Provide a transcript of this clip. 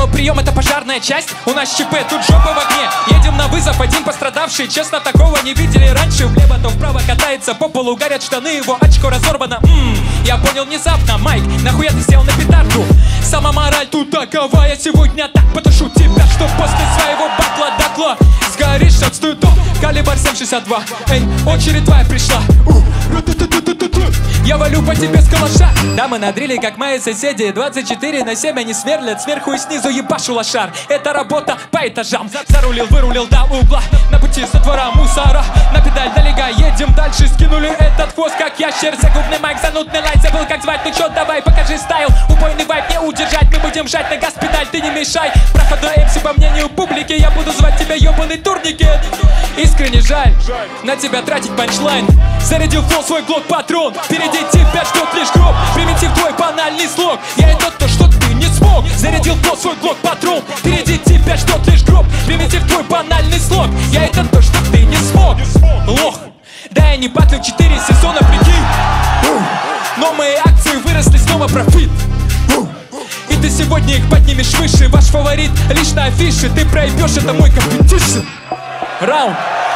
прием это пожарная часть. У нас ЧП, тут жопа в огне. Едем на вызов, один пострадавший. Честно, такого не видели раньше. Влево, то вправо катается по полу, горят штаны, его очко разорвано. Я понял внезапно, Майк, нахуя ты сел на петарду? Сама мораль тут такова, я сегодня так потушу тебя, что после своего батла дотла сгоришь от стыда. Калибр 7,62, эй, очередь твоя пришла. Я валю по тебе с калаша. Да, мы надрили, как мои соседи. 24/7 они сверлят сверху и снизу, ебашу лошар. Это работа по этажам. Зарулил, вырулил до угла. На пути со двора мусора. На педаль налегай, едем дальше. Скинули этот хвост, как ящер. Загубный майк, занудный лайк. Забыл, как звать, ну чё, давай, покажи стайл. Убойный вайп не удержать. Мы будем жать на газ, педаль, ты не мешай. Проходной МС по мнению публики. Я буду звать тебя ёбаный турникет. Искренне жаль на тебя тратить панчлайн. Зарядил флоу свой глок-патрон. Впереди тебя ждет лишь гроб. Примитив твой банальный слог. Я это то, что ты не смог. Зарядил флоу свой глок-патрон. Впереди тебя ждет лишь гроб. Примитив твой банальный слог. Я это то, что ты не смог. Лох. Да я не батлю 4 сезона, прикинь. Но мои акции выросли, снова профит. И ты сегодня их поднимешь выше. Ваш фаворит лишь на афише. Ты проебешь, это мой компетишн. Раунд.